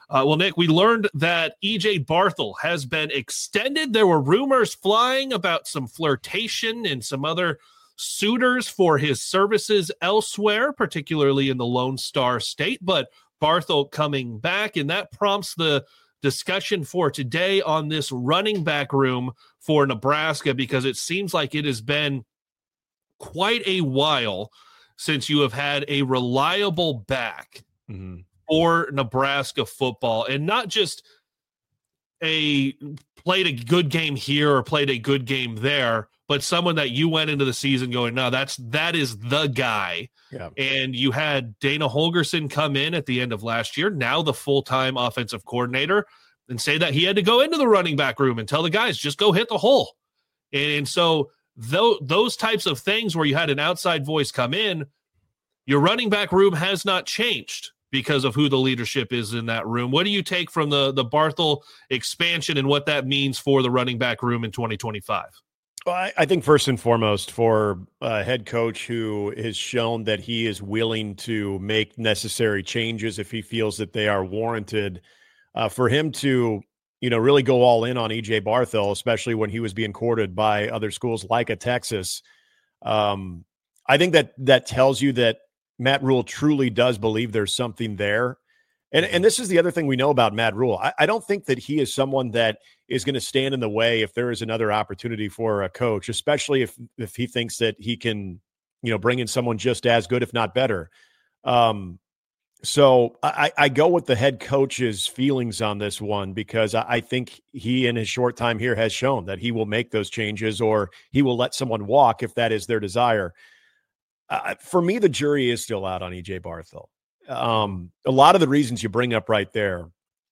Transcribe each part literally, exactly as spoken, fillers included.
Uh, well, Nick, we learned that E J Barthel has been extended. There were rumors flying about some flirtation and some other suitors for his services elsewhere, particularly in the Lone Star State, but Barthel coming back, and that prompts the discussion for today on this running back room for Nebraska, because it seems like it has been quite a while since you have had a reliable back mm-hmm. for Nebraska football, and not just a played a good game here or played a good game there, but someone that you went into the season going, no, that's that is the guy. Yeah. And you had Dana Holgorsen come in at the end of last year, now the full-time offensive coordinator, and say that he had to go into the running back room and tell the guys, just go hit the hole. And so th- those types of things where you had an outside voice come in, your running back room has not changed because of who the leadership is in that room. What do you take from the, the Barthel expansion and what that means for the running back room in twenty twenty-five? Well, I, I think first and foremost, for a head coach who has shown that he is willing to make necessary changes if he feels that they are warranted, uh, for him to, you know, really go all in on E J Barthel, especially when he was being courted by other schools like a Texas. Um, I think that that tells you that Matt Rule truly does believe there's something there. And and this is the other thing we know about Matt Rule. I, I don't think that he is someone that is going to stand in the way if there is another opportunity for a coach, especially if if he thinks that he can, you know, bring in someone just as good, if not better. Um, so I, I go with the head coach's feelings on this one, because I, I think he, in his short time here, has shown that he will make those changes, or he will let someone walk if that is their desire. Uh, for me, the jury is still out on E J Barthel. Um, a lot of the reasons you bring up right there,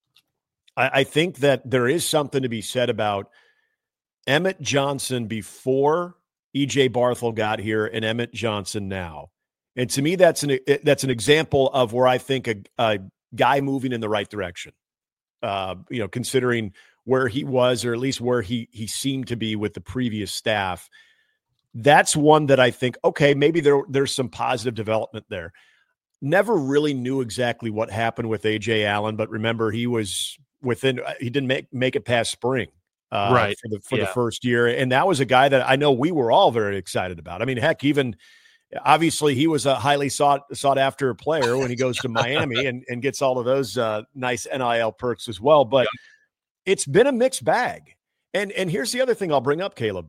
I, I think that there is something to be said about Emmett Johnson before E J Barthel got here and Emmett Johnson now. And to me, that's an that's an example of where I think a, a guy moving in the right direction, uh, you know, considering where he was, or at least where he he seemed to be with the previous staff. That's one that I think, okay, maybe there there's some positive development there. Never really knew exactly what happened with A J Allen, but remember, he was within, he didn't make, make it past spring uh, right. for the for yeah. the first year. And that was a guy that I know we were all very excited about. I mean, heck, even obviously he was a highly sought sought after player when he goes to Miami and, and gets all of those uh, nice N I L perks as well. But yeah. it's been a mixed bag. And and here's the other thing I'll bring up, Caleb.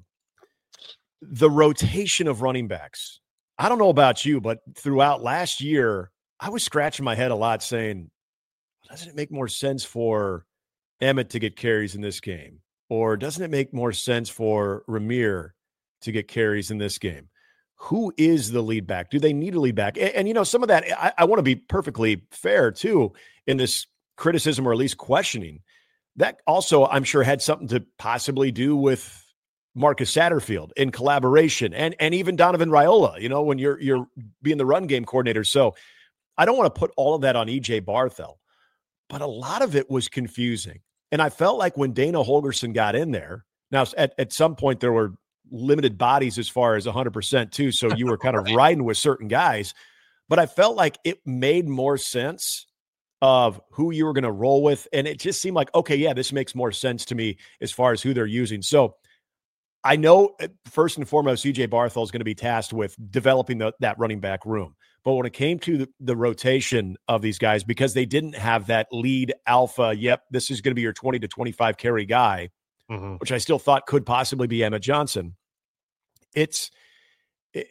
The rotation of running backs. I don't know about you, but throughout last year, I was scratching my head a lot saying, doesn't it make more sense for Emmett to get carries in this game? Or doesn't it make more sense for Rahmir to get carries in this game? Who is the lead back? Do they need a lead back? And, and you know, some of that, I, I want to be perfectly fair too in this criticism, or at least questioning. That also, I'm sure, had something to possibly do with Marcus Satterfield in collaboration, and and even Donovan Raiola, you know, when you're you're being the run game coordinator. So I don't want to put all of that on E J Barthel, but a lot of it was confusing. And I felt like when Dana Holgorsen got in there, now at, at some point there were limited bodies as far as one hundred percent too, so you were kind of right. riding with certain guys, but I felt like it made more sense of who you were going to roll with. And it just seemed like, okay, yeah, this makes more sense to me as far as who they're using. So I know first and foremost, E J Barthel is going to be tasked with developing the, that running back room. But when it came to the, the rotation of these guys, because they didn't have that lead alpha, yep, this is going to be your twenty to twenty-five carry guy, mm-hmm. which I still thought could possibly be Emmett Johnson. It's it,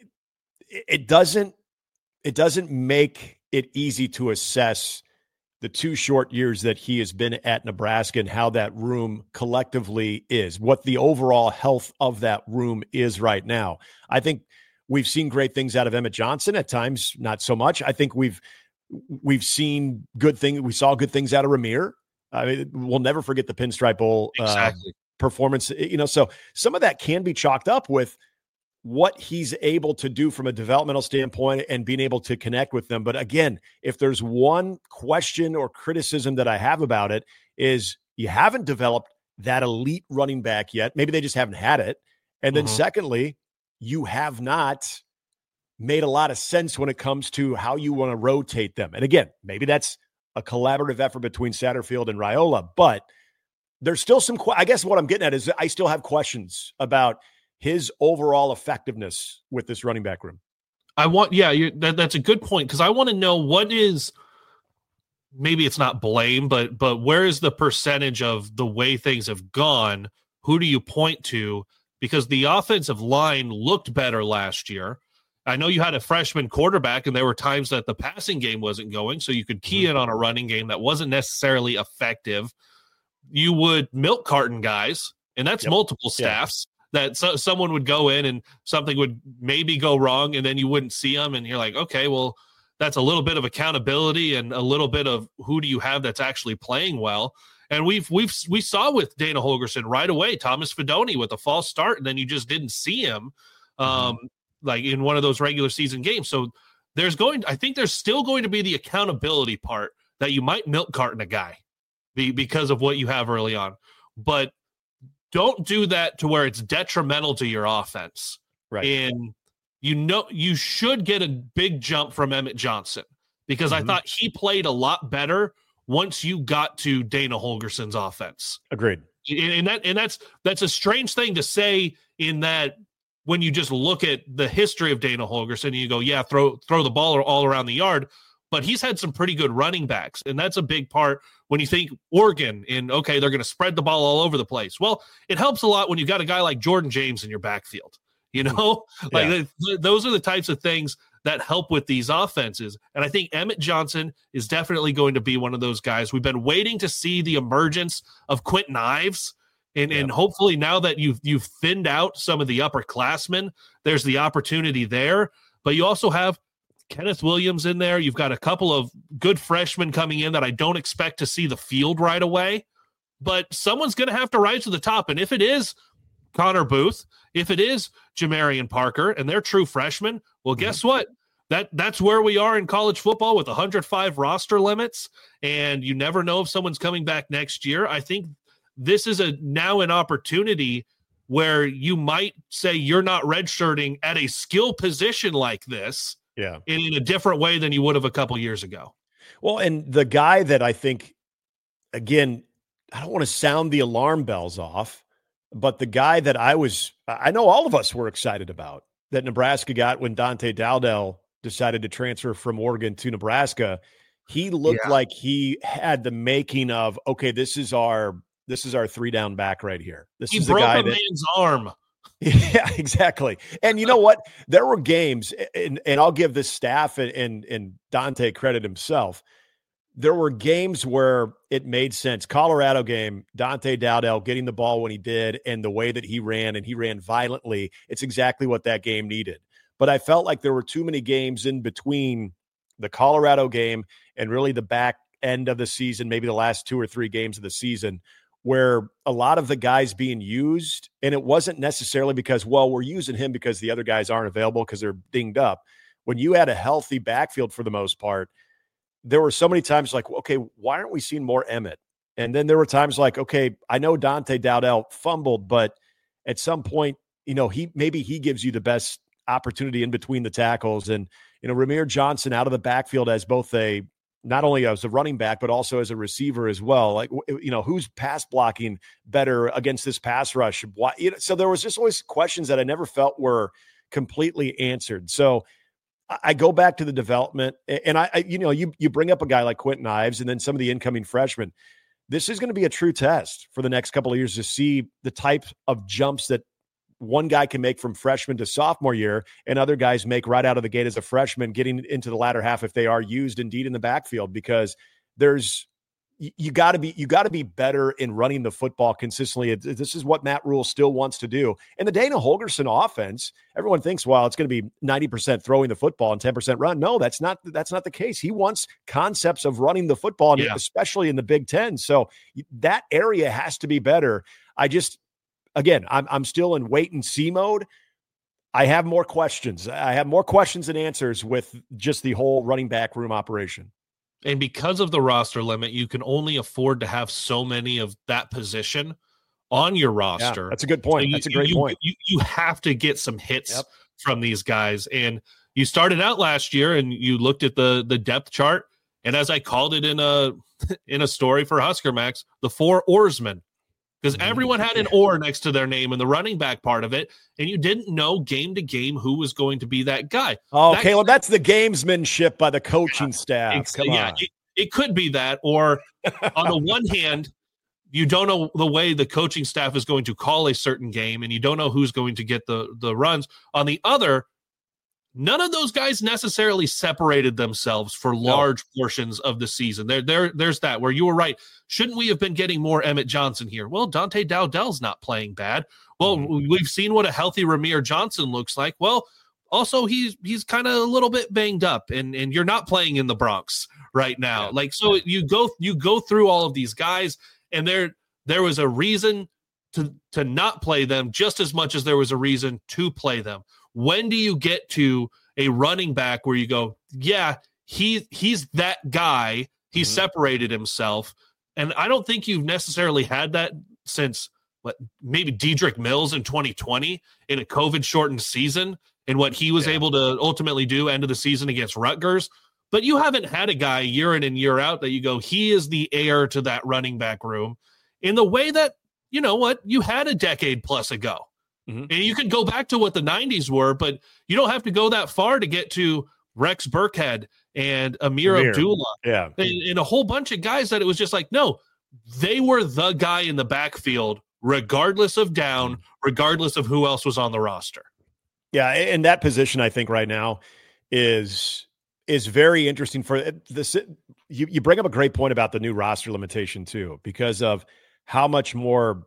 it doesn't it doesn't make it easy to assess the two short years that he has been at Nebraska and how that room collectively is, what the overall health of that room is right now. I think we've seen great things out of Emmett Johnson at times, not so much. I think we've we've seen good things. We saw good things out of Rahmir. I mean, we'll never forget the Pinstripe Bowl exactly. uh, performance. You know, so some of that can be chalked up with what he's able to do from a developmental standpoint and being able to connect with them. But again, if there's one question or criticism that I have about it, is you haven't developed that elite running back yet. Maybe they just haven't had it. And then mm-hmm. secondly, you have not made a lot of sense when it comes to how you want to rotate them. And again, maybe that's a collaborative effort between Satterfield and Raiola, but there's still some, I guess what I'm getting at is I still have questions about his overall effectiveness with this running back room. I want, yeah, you, that, that's a good point, because I want to know what is, maybe it's not blame, but but where is the percentage of the way things have gone? Who do you point to? Because the offensive line looked better last year. I know you had a freshman quarterback, and there were times that the passing game wasn't going, so you could key mm-hmm. in on a running game that wasn't necessarily effective. You would milk carton guys, and that's yep. multiple staffs. Yeah. That so, someone would go in and something would maybe go wrong, and then you wouldn't see them, and you're like, okay, well, that's a little bit of accountability and a little bit of who do you have that's actually playing well. And we've we've we saw with Dana Holgorsen right away, Thomas Fidone with a false start, and then you just didn't see him um, mm-hmm. like in one of those regular season games. So there's going, I think there's still going to be the accountability part that you might milk carton a guy be, because of what you have early on, but don't do that to where it's detrimental to your offense. Right. And you know, you should get a big jump from Emmett Johnson, because mm-hmm. I thought he played a lot better once you got to Dana Holgorsen's offense. Agreed. And that and that's that's a strange thing to say, in that when you just look at the history of Dana Holgorsen and you go, yeah, throw throw the ball all around the yard, but he's had some pretty good running backs, and that's a big part when you think Oregon and okay, they're going to spread the ball all over the place. Well, it helps a lot when you got a guy like Jordan James in your backfield. You know, like yeah. th- those are the types of things that help with these offenses. And I think Emmett Johnson is definitely going to be one of those guys. We've been waiting to see the emergence of Quentin Ives. And, yeah. and hopefully now that you've, you've thinned out some of the upperclassmen, there's the opportunity there. But you also have Kenneth Williams in there. You've got a couple of good freshmen coming in that I don't expect to see the field right away. But someone's going to have to rise to the top. And if it is Connor Booth, if it is Jamarian Parker, and they're true freshmen, well, guess mm-hmm. what? That that's where we are in college football with one hundred five roster limits, and you never know if someone's coming back next year. I think this is a now an opportunity where you might say you're not redshirting at a skill position like this, yeah, in, in a different way than you would have a couple years ago. Well, and the guy that I think, again, I don't want to sound the alarm bells off, but the guy that I was, I know all of us were excited about that Nebraska got when Dante Dowdell decided to transfer from Oregon to Nebraska. He looked yeah. like he had the making of, okay, this is our, this is our three down back right here. This he is broke the guy a that, man's arm. Yeah, exactly. And you know what? There were games, and, and I'll give this staff and, and, and Dante credit himself. There were games where it made sense. Colorado game, Dante Dowdell getting the ball when he did, and the way that he ran, and he ran violently. It's exactly what that game needed. But I felt like there were too many games in between the Colorado game and really the back end of the season, maybe the last two or three games of the season, where a lot of the guys being used, and it wasn't necessarily because, well, we're using him because the other guys aren't available because they're dinged up. When you had a healthy backfield for the most part, there were so many times like, okay, why aren't we seeing more Emmett? And then there were times like, okay, I know Dante Dowdell fumbled, but at some point, you know, he maybe he gives you the best opportunity in between the tackles. And, you know, Ramir Johnson out of the backfield as both a, not only as a running back, but also as a receiver as well. Like, you know, who's pass blocking better against this pass rush? Why, you know, so there was just always questions that I never felt were completely answered. So I go back to the development, and I, I, you know, you you bring up a guy like Quentin Ives, and then some of the incoming freshmen. This is going to be a true test for the next couple of years to see the type of jumps that one guy can make from freshman to sophomore year, and other guys make right out of the gate as a freshman, getting into the latter half if they are used indeed in the backfield. Because there's you got to be you got to be better in running the football consistently. This is what Matt Rule still wants to do. And the Dana Holgorsen offense, everyone thinks, well, it's going to be ninety percent throwing the football and ten percent run. No, that's not that's not the case. He wants concepts of running the football, yeah. especially in the Big Ten. So that area has to be better. I just, again, I'm I'm still in wait and see mode. I have more questions. I have more questions than answers with just the whole running back room operation. And because of the roster limit, you can only afford to have so many of that position on your roster. Yeah, that's a good point. So you, that's a great you, point. You, you have to get some hits yep. from these guys. And you started out last year and you looked at the, the depth chart And as I called it in a in a story for Husker Max, the four oarsmen, because everyone had an oar next to their name in the running back part of it, and you didn't know game to game who was going to be that guy. Oh, that, Caleb, that's the gamesmanship by the coaching yeah, staff. Come yeah, on. It, it could be that, or on the one hand, you don't know the way the coaching staff is going to call a certain game, and you don't know who's going to get the, the runs. On the other, none of those guys necessarily separated themselves for large no. portions of the season. There, there, there's that where you were right. Shouldn't we have been getting more Emmett Johnson here? Well, Dante Dowdell's not playing bad. Well, mm-hmm. we've seen what a healthy Ramir Johnson looks like. Well, also he's he's kind of a little bit banged up, and and you're not playing in the Bronx right now. Yeah. Like so, you go you go through all of these guys, and there there was a reason to to not play them just as much as there was a reason to play them. When do you get to a running back where you go, yeah, he he's that guy. He mm-hmm. separated himself. And I don't think you've necessarily had that since what maybe Dedrick Mills in twenty twenty in a COVID shortened season and what he was yeah. able to ultimately do end of the season against Rutgers. But you haven't had a guy year in and year out that you go, he is the heir to that running back room in the way that, you know what, you had a decade plus ago. Mm-hmm. And you can go back to what the nineties were, but you don't have to go that far to get to Rex Burkhead and Amir, Amir. Abdullah yeah. and, and a whole bunch of guys that it was just like, no, they were the guy in the backfield, regardless of down, regardless of who else was on the roster. Yeah, and that position, I think, right now is is very interesting for this. You, you bring up a great point about the new roster limitation, too, because of how much more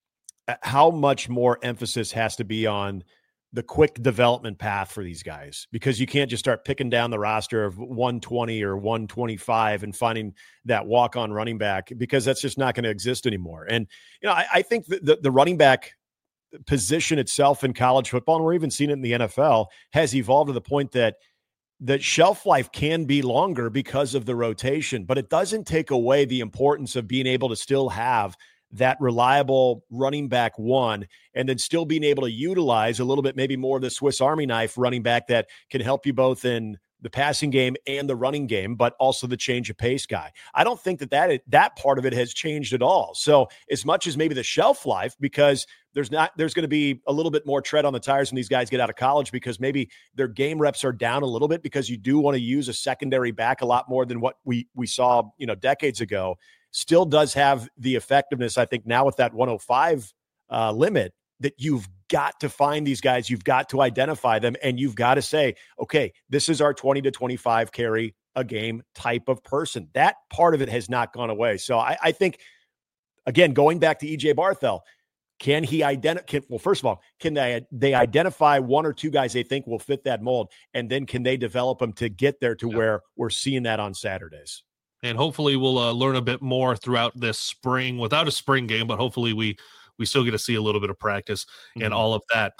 how much more emphasis has to be on the quick development path for these guys, because you can't just start picking down the roster of one twenty or one twenty-five and finding that walk-on running back, because that's just not going to exist anymore. And, you know, I, I think the, the, the running back position itself in college football, and we're even seeing it in the N F L, has evolved to the point that that shelf life can be longer because of the rotation, but it doesn't take away the importance of being able to still have that reliable running back one, and then still being able to utilize a little bit, maybe more of the Swiss Army knife running back that can help you both in the passing game and the running game, but also the change of pace guy. I don't think that that, that part of it has changed at all. So as much as maybe the shelf life, because there's not, there's going to be a little bit more tread on the tires when these guys get out of college, because maybe their game reps are down a little bit, because you do want to use a secondary back a lot more than what we, we saw, you know, decades ago. Still does have the effectiveness, I think, now with that one oh five uh, limit, that you've got to find these guys, you've got to identify them, and you've got to say, okay, this is our twenty to twenty-five carry a game type of person. That part of it has not gone away. So I, I think, again, going back to E J Barthel, can he identify, well, first of all, can they, they identify one or two guys they think will fit that mold, and then can they develop them to get there to yeah. where we're seeing that on Saturdays? And hopefully we'll uh, learn a bit more throughout this spring without a spring game, but hopefully we we still get to see a little bit of practice mm-hmm. and all of that.